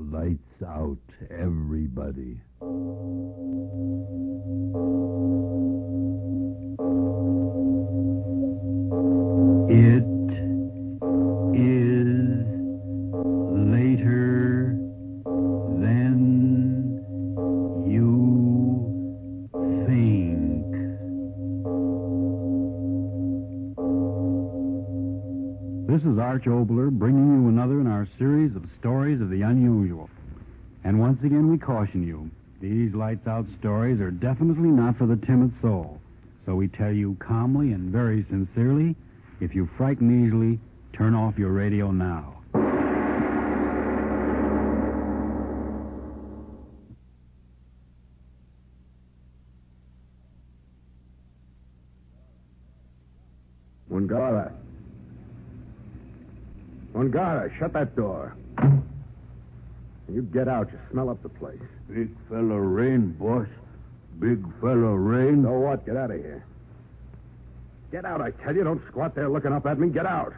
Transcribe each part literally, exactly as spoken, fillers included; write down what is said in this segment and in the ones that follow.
Lights out, everybody. It is later than you think. This is Arch Obler bringing you another in our series of stories of the unusual. And once again we caution you, these lights out stories are definitely not for the timid soul. So we tell you calmly and very sincerely, if you frighten easily, turn off your radio now. Mungara. Mungara, shut that door. You get out. You smell up the place. Big fella rain, boss. Big fella rain. So what? Get out of here. Get out, I tell you. Don't squat there looking up at me. Get out.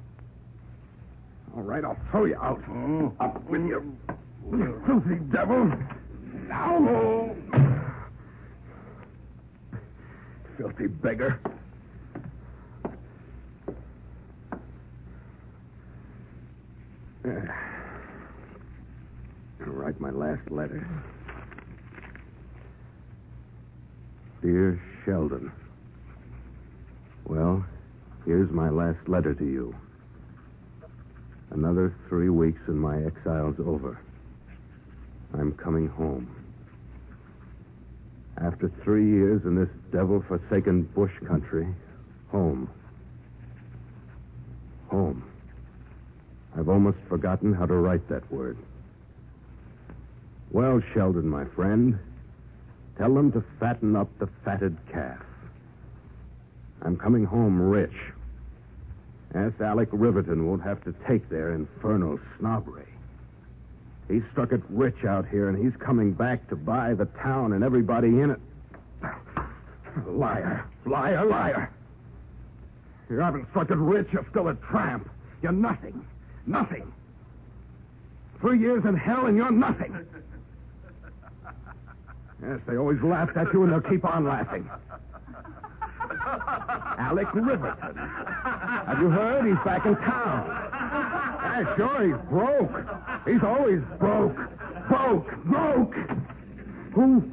All right, I'll throw you out. Oh. Up with you. You filthy devil. Now. Filthy beggar. I'll write my last letter. Dear Sheldon. Well, here's my last letter to you. Another three weeks and my exile's over. I'm coming home. After three years in this devil-forsaken bush country, home. Home. I've almost forgotten how to write that word. Well, Sheldon, my friend, tell them to fatten up the fatted calf. I'm coming home rich. S. Alec Riverton won't have to take their infernal snobbery. He's struck it rich out here, and he's coming back to buy the town and everybody in it. Liar, liar, liar. You haven't struck it rich, you're still a tramp. You're nothing, nothing. Three years in hell, and you're nothing. Yes, they always laughed at you, and they'll keep on laughing. Alec Riverton. Have you heard? He's back in town. Yeah, sure, he's broke. He's always broke. Broke. Broke. Who?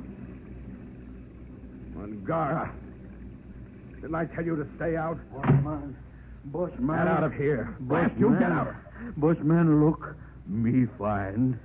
Mungara. Didn't I tell you to stay out? Bushman. Bushman. Get out of here. Blast you, get out. Bushman, look. Me find.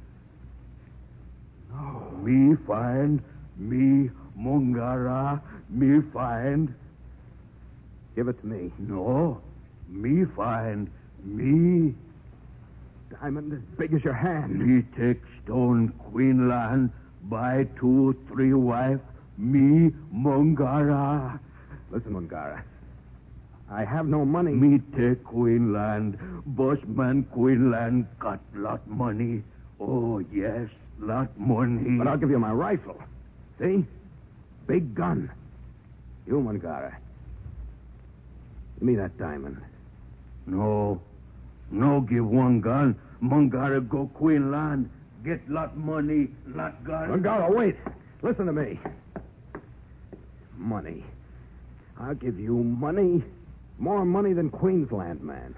No. Me find. Me Mungara. Me find. Give it to me. No. Me find. Me. Diamond as big as your hand. Me take stone Queenland. Buy two, three wife. Me Mungara. Listen, Mungara. I have no money. Me take Queenland. Bushman Queenland got lot money. Oh, yes, lot money. But I'll give you my rifle. See? Big gun. You, Mungara. Give me that diamond. No. No give one gun. Mungara go Queenland. Get lot money, lot gun. Mungara, wait. Listen to me. Money. I'll give you money. More money than Queensland, man.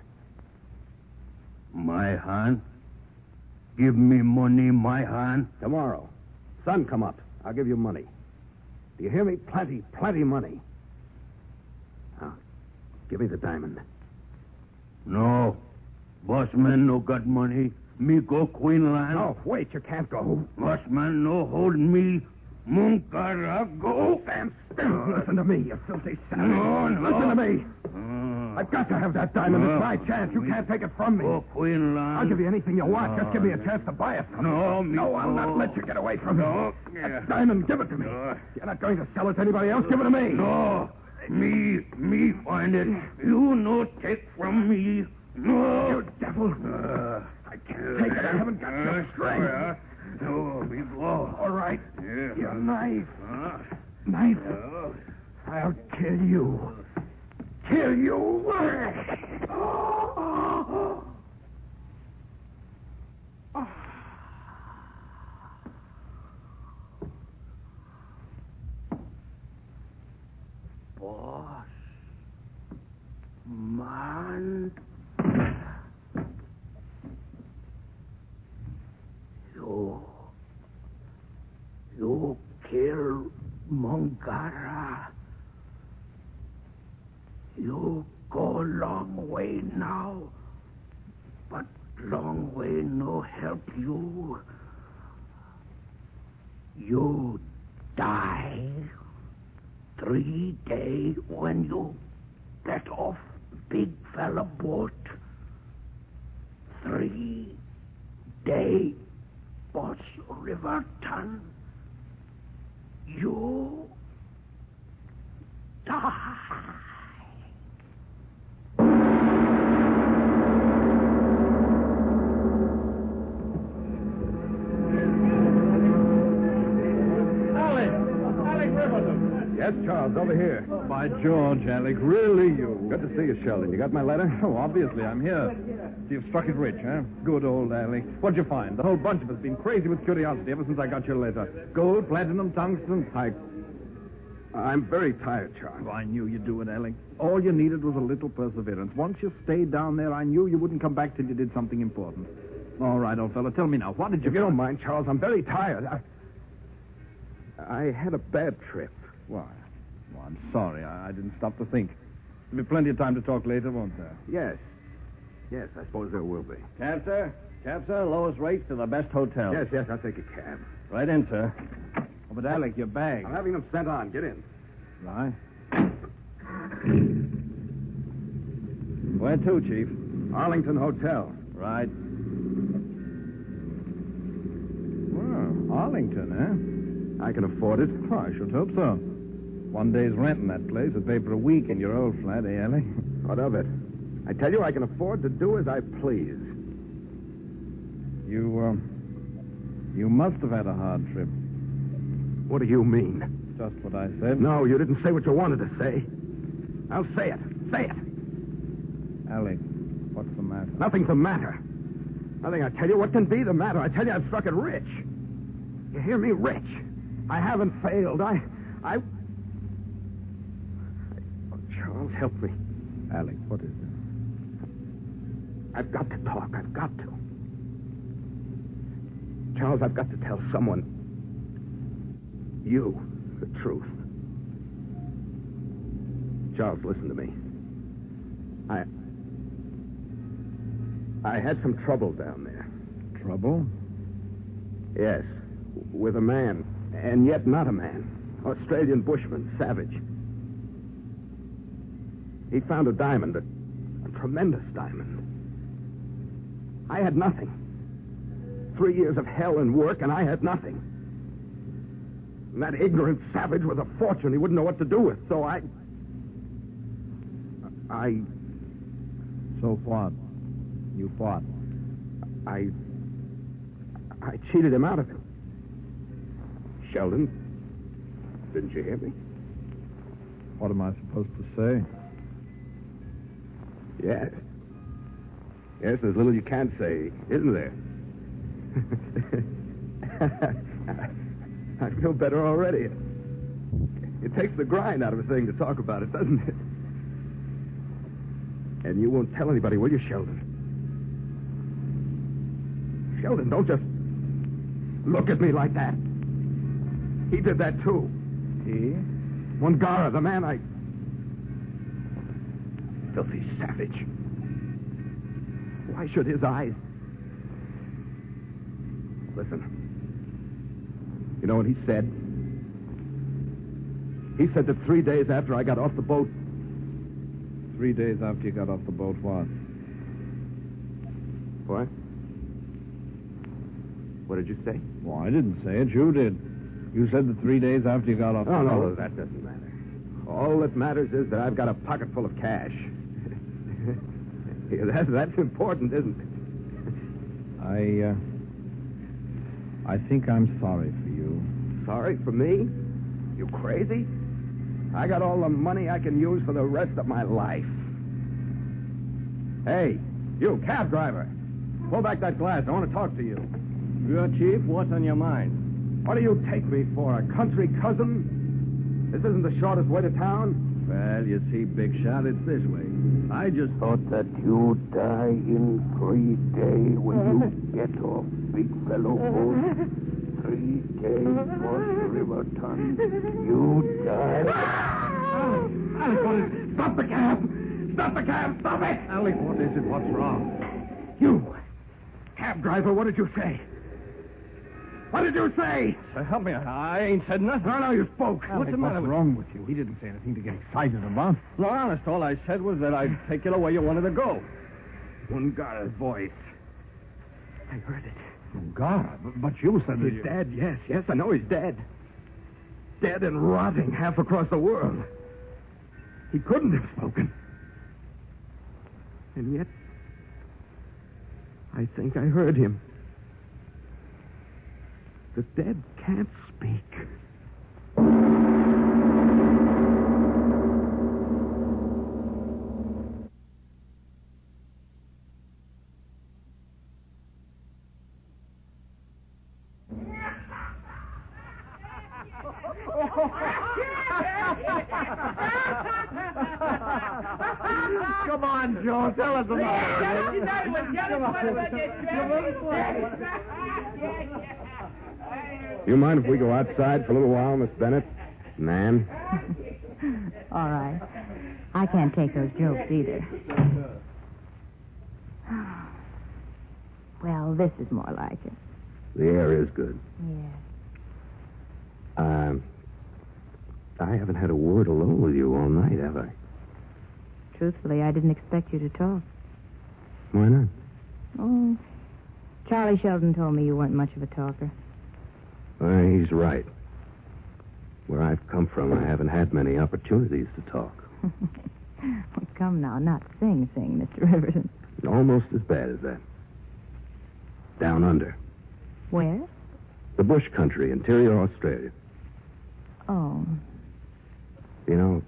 My hand? Give me money, my hand? Tomorrow. Sun come up. I'll give you money. Do you hear me? Plenty, plenty money. Now, give me the diamond. No. Bossman no got money. Me go Queenland. No, wait, you can't go. Bossman no hold me. Mungara go. Stand still. Listen to me, you filthy savage. No, no. Listen to me. Uh, I've got to have that diamond. No. It's my chance. You can't take it from me. Go Queenland. I'll give you anything you want. Just give me a chance to buy it from you. No, me No, I'll go. not let you get away from No. me. Yeah. That diamond, give it to me. No. You're not going to sell it to anybody else. Give it to me. No. Me, me find it. You no take from me. No. You devil. Uh, I can't take it. I haven't got no strength. Uh, no, me go. All right. Yeah. Your knife. Uh, Knife. uh, I'll kill you. Kill you. way now, but long way no help you. You die three day when you get off big fella boat. Three day boss Riverton. You die. Yes, Charles, over here. By George, Alec, really you. Good to see you, Sheldon. You got my letter? Oh, obviously, I'm here. So you've struck it rich, huh? Good old Alec. What'd you find? The whole bunch of us been crazy with curiosity ever since I got your letter. Gold, platinum, tungsten. I... I'm very tired, Charles. Oh, I knew you'd do it, Alec. All you needed was a little perseverance. Once you stayed down there, I knew you wouldn't come back till you did something important. All right, old fellow, tell me now, what did you... If you don't mind, Charles, I'm very tired. I... I had a bad trip. Why? Well, I'm sorry. I, I didn't stop to think. There'll be plenty of time to talk later, won't there? Yes. Yes, I suppose there will be. Cab, sir? Cab, sir. Lowest rates to the best hotel. Yes, yes, I'll take a cab. Right in, sir. Oh, but Alec, your bag. I'm having them sent on. Get in. Right. Where to, Chief? Arlington Hotel. Right. Well, Arlington, eh? I can afford it. Oh, I should hope so. One day's rent in that place would pay for a week in your old flat, eh, Alec? What of it? I tell you, I can afford to do as I please. You, um, you must have had a hard trip. What do you mean? Just what I said. No, you didn't say what you wanted to say. I'll say it. Say it. Alec, what's the matter? Nothing's the matter. Nothing, I tell you. What can be the matter? I tell you, I've struck it rich. You hear me? Rich. I haven't failed. I... I... Oh, Charles, help me. Alec, what is it? I've got to talk. I've got to. Charles, I've got to tell someone... you the truth. Charles, listen to me. I... I had some trouble down there. Trouble? Yes, with a man, and yet not a man. Australian bushman, Savage. He found a diamond, a, a tremendous diamond. I had nothing. Three years of hell and work, and I had nothing. And that ignorant Savage with a fortune he wouldn't know what to do with, so I... I... So what? You fought? I... I cheated him out of it. Sheldon, didn't you hear me? What am I supposed to say? Yes. Yes, there's little you can't say, isn't there? I feel better already. It takes the grind out of a thing to talk about it, doesn't it? And you won't tell anybody, will you, Sheldon? Sheldon, don't just look at me like that. He did that, too. He? Wangara, the man I... Filthy savage. Why should his eyes... Listen. You know what he said? He said that three days after I got off the boat... Three days after you got off the boat, what? What? What did you say? Well, I didn't say it. You did. You said that three days after you got off Oh, the no, boat. that doesn't matter. All that matters is that I've got a pocket full of cash. Yeah, that's, that's important, isn't it? I, uh... I think I'm sorry for you. Sorry for me? You crazy? I got all the money I can use for the rest of my life. Hey, you, cab driver. Pull back that glass. I want to talk to you. Your Chief, what's on your mind? What do you take me for, a country cousin? This isn't the shortest way to town. Well, you see, Big Shot, it's this way. I just... Thought that you die in three days when you get off big fellow boat. Three days was Riverton. You die. Alice, what is it? Stop the cab! Stop the cab! Stop it! Alec, what is it? What's wrong? You! Cab driver, what did you say? What did you say? Uh, help me. I ain't said nothing. No, no, you spoke. Alec, What's the matter what's with wrong with you? He didn't say anything to get excited about. No, honest, all I said was that I'd take you where you wanted to go. Ungara's voice. I heard it. God, but you said that He's you... dead, yes, yes, I know he's dead. Dead and rotting half across the world. He couldn't have spoken. And yet, I think I heard him. The dead can't speak. Come on, Joe. Tell us about it. You mind if we go outside for a little while, Miss Bennett? Nan? All right. I can't take those jokes either. Well, this is more like it. The air is good. Yeah. Um, I haven't had a word alone with you all night, have I? Truthfully, I didn't expect you to talk. Why not? Oh, Charlie Sheldon told me you weren't much of a talker. Well, he's right. Where I've come from, I haven't had many opportunities to talk. Well, come now, not sing, sing, Mister Riverton. Almost as bad as that. Down under. Where? The bush country, interior Australia. Oh, You know,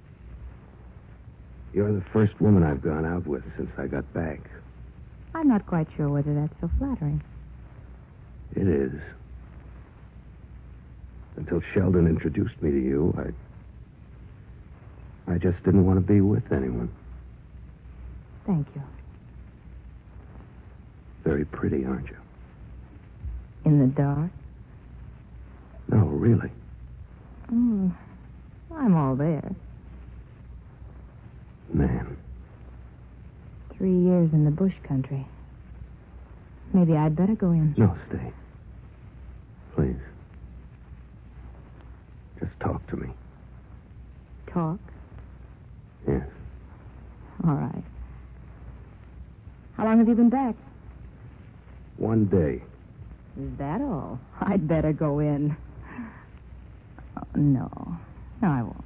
you're the first woman I've gone out with since I got back. I'm not quite sure whether that's so flattering. It is. Until Sheldon introduced me to you, I... I just didn't want to be with anyone. Thank you. Very pretty, aren't you? In the dark? No, really. Oh, I'm all there. Man. Three years in the bush country. Maybe I'd better go in. No, stay. Please. Just talk to me. Talk? Yes. All right. How long have you been back? One day. Is that all? I'd better go in. Oh, no. No, I won't.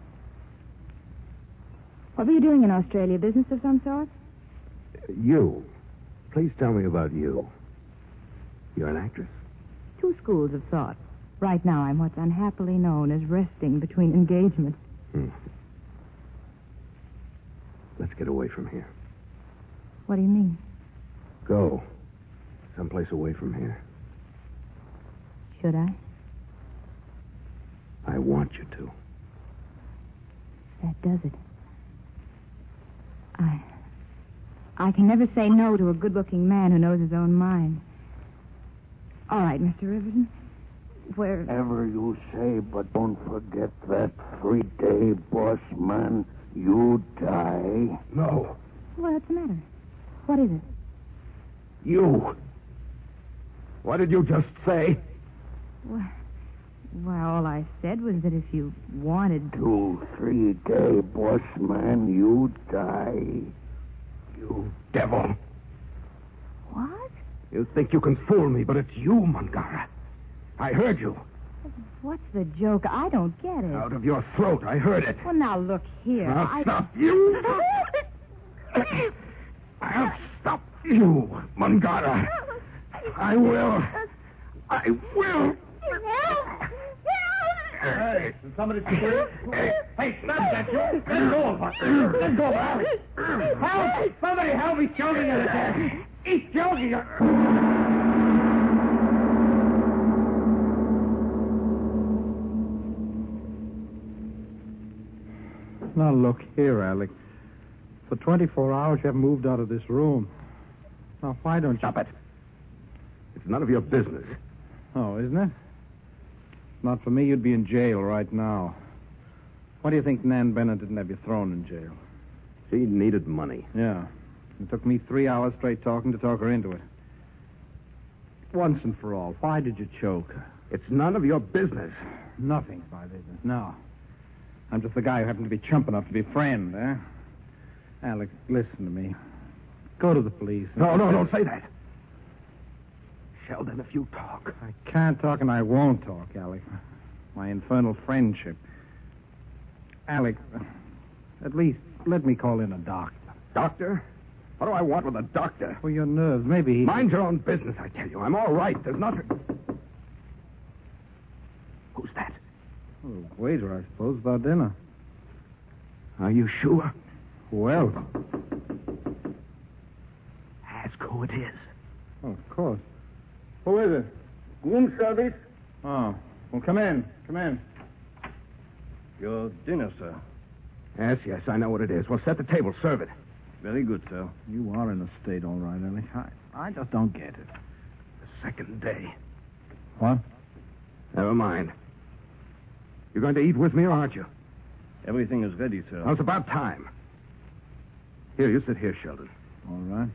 What were you doing in Australia? Business of some sort? You. Please tell me about you. You're an actress? Two schools of thought. Right now, I'm what's unhappily known as resting between engagements. Hmm. Let's get away from here. What do you mean? Go. Someplace away from here. Should I? I want you to. That does it. I... I can never say no to a good-looking man who knows his own mind. All right, Mister Riverton. Where... Whatever you say, but don't forget that three-day boss man, you die. No. What's the matter? What is it? You. What did you just say? Well, well, all I said was that if you wanted to... Two, three-day boss man, you die. You devil. What? You think you can fool me, but it's you, Mangara. I heard you. What's the joke? I don't get it. Out of your throat, I heard it. Well, now, look here. I'll I... stop you. I'll stop you, Mangara. I will. I will. Hey, did somebody speak? Hey, stop that, Joe. Let go of her. Let go of her. Help! Somebody help me choking her to death. He's choking her. Now, look here, Alec. For twenty-four hours, you haven't moved out of this room. Now, why don't you... Stop it. It's none of your business. Oh, isn't it? Not for me, you'd be in jail right now. Why do you think Nan Bennett didn't have you thrown in jail? She needed money. Yeah. It took me three hours straight talking to talk her into it. Once and for all, why did you choke her? It's none of your business. Nothing's my business, no. I'm just the guy who happened to be chump enough to be a friend, eh? Alec, listen to me. Go to the police. No, no, don't say that. Sheldon, if you talk. I can't talk and I won't talk, Alec. My infernal friendship. Alec, at least let me call in a doctor. Doctor? What do I want with a doctor? For your nerves, maybe he... Mind your own business, I tell you. I'm all right. There's nothing... Who's that? Oh, waiter, I suppose, about dinner. Are you sure? Who else? Ask who it is. Oh, of course. Who is it? Room service? Oh, well, come in. Come in. Your dinner, sir. Yes, yes, I know what it is. Well, set the table. Serve it. Very good, sir. You are in a state, all right, Alec. I, I just don't get it. The second day. What? Never mind. You're going to eat with me, or aren't you? Everything is ready, sir. Well, it's about time. Here, you sit here, Sheldon. All right.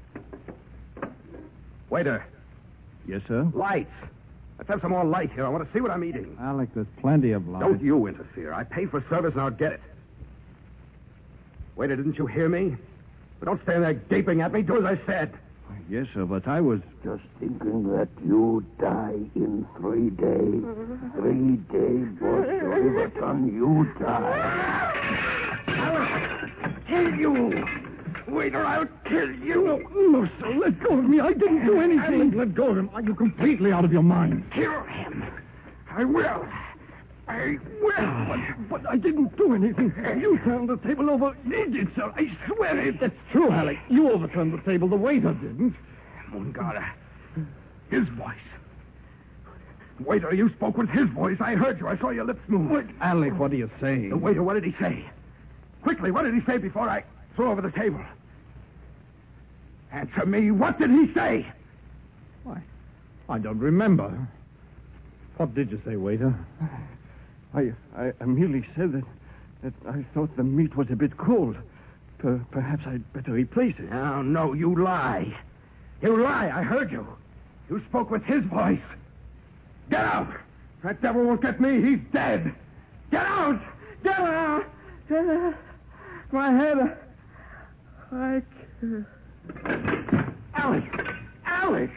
Waiter, Yes, sir? lights. Let's have some more light here. I want to see what I'm eating. Alec, there's plenty of light. Don't you interfere. I pay for service and I'll get it. Waiter, didn't you hear me? But don't stand there gaping at me. Do as I said. Yes, sir, but I was... Just thinking that you die in three days. Three days, boss Riverton, you die. I'll kill you. Waiter, I'll kill you. No, no, sir. Let go of me. I didn't do anything. Let go of him. Are you completely out of your mind? Kill him. I will. I will. But, but I didn't do anything. You turned the table over. You did, sir. I swear it. That's true, Alec. You overturned the table. The waiter didn't. Mungara. His voice. Waiter, you spoke with his voice. I heard you. I saw your lips move. What? Alec, what are you saying? The waiter, what did he say? Quickly, what did he say before I threw over the table? Answer me. What did he say? Why, I don't remember. What did you say, waiter? I, I, I merely said that, that I thought the meat was a bit cold. Per, perhaps I'd better replace it. No, no, you lie. You lie. I heard you. You spoke with his voice. Get out. That devil won't get me. He's dead. Get out. Get out. Get out. My head. I can't. Alec. Alec.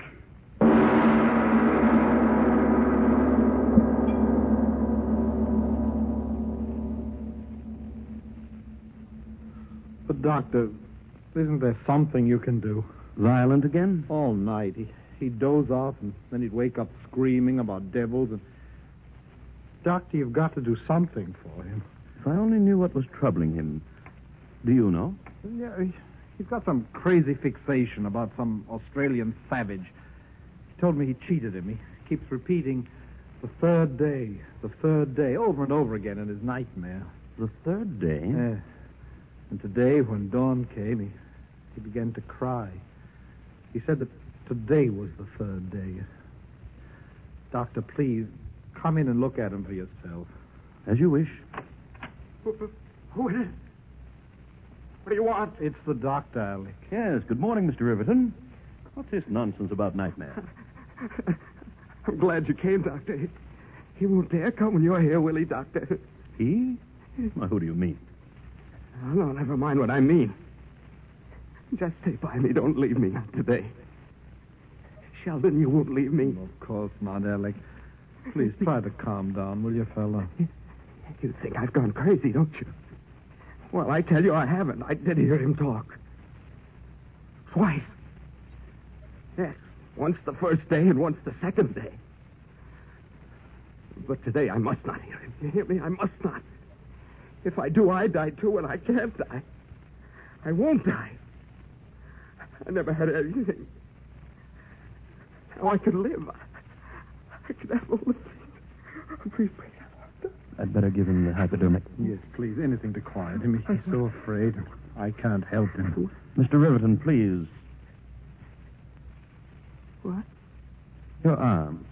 But, Doctor, isn't there something you can do? Violent again? All night. He, he'd doze off, and then he'd wake up screaming about devils. And Doctor, you've got to do something for him. If I only knew what was troubling him. Do you know? Yeah, he, he's got some crazy fixation about some Australian savage. He told me he cheated him. He keeps repeating the third day, the third day, over and over again in his nightmare. The third day? Yeah. And today, when dawn came, he, he began to cry. He said that today was the third day. Doctor, please, come in and look at him for yourself. As you wish. Who, who is it? What do you want? It's the doctor, Alec. Yes, good morning, Mister Riverton. What's this nonsense about nightmare? I'm glad you came, Doctor. He, he won't dare come when you're here, will he, Doctor? He? Well, who do you mean? Oh, no, never mind what I mean. Just stay by me. Don't leave me, not today. Sheldon, you won't leave me. Of course not, Alec. Please try to calm down, will you, fella? You think I've gone crazy, don't you? Well, I tell you I haven't. I did hear him talk. Twice. Yes, once the first day and once the second day. But today I must not hear him. You hear me? I must not. If I do, I die too, and I can't die. I won't die. I never had anything. Now I can live. I can have all the things. Please, please. I'd better give him the hypodermic. Yes, please, anything to quiet him. He's so afraid. I can't help him. Mister Riverton, please. What? Your arm.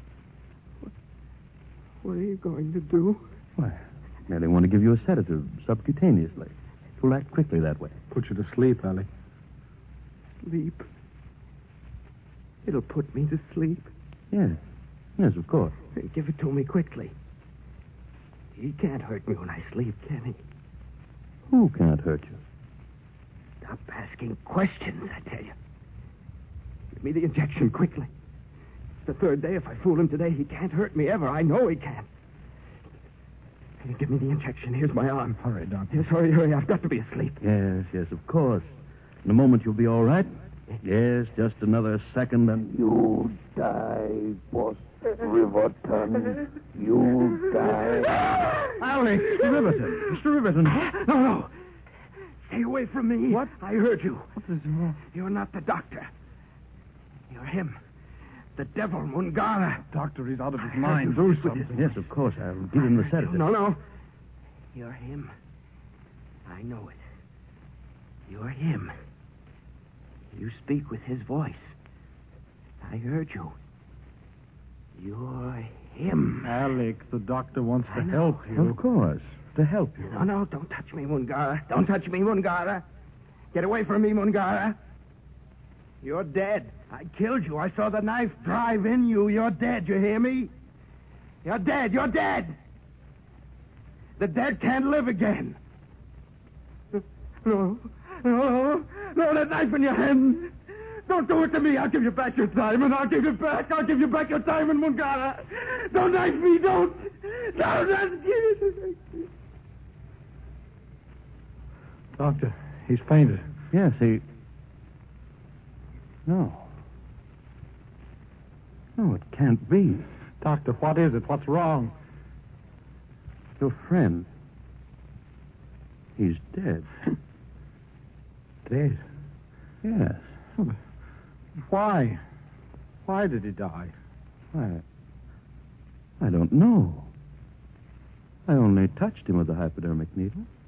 What are you going to do? Why, I merely want to give you a sedative subcutaneously. will act quickly that way. Put you to sleep, Alec. Sleep. It'll put me to sleep. Yes. Yes, of course. Give it to me quickly. He can't hurt me when I sleep, can he? Who can't hurt you? Stop asking questions, I tell you. Give me the injection quickly. It's the third day. If I fool him today, he can't hurt me ever. I know he can't. Here, give me the injection. Here's my arm. Hurry, Doctor. Yes, hurry, hurry. I've got to be asleep. Yes, yes, of course. In a moment you'll be all right. Yes, just another second and... You die, Boss Riverton. You die. Alec, Mister Riverton. Mister Riverton. No, no. Stay away from me. What? I heard you. What is wrong? You're not the doctor. You're him. The devil, Mungara. Doctor, he's out of his I mind. heard you Do with his something. Yes, of course. I'll give him the sedative. No, no. You're him. I know it. You're him. You speak with his voice. I heard you. You're him. Alec, the doctor wants to I know. help you. Of course. To help you. No, no, don't touch me, Mungara. Don't touch me, Mungara. Get away from me, Mungara. You're dead. I killed you. I saw the knife drive in you. You're dead. You hear me? You're dead. You're dead. The dead can't live again. No. No. No, that knife in your hand. Don't do it to me. I'll give you back your time, and I'll give you back. I'll give you back your time in Mungara. Don't knife me. Don't. Don't. Don't give it. Doctor, he's fainted. Yes, he... No. No, it can't be. Doctor, what is it? What's wrong? Your friend. He's dead. Dead. Yes. Why? Why did he die? I... I don't know. I only touched him with the hypodermic needle.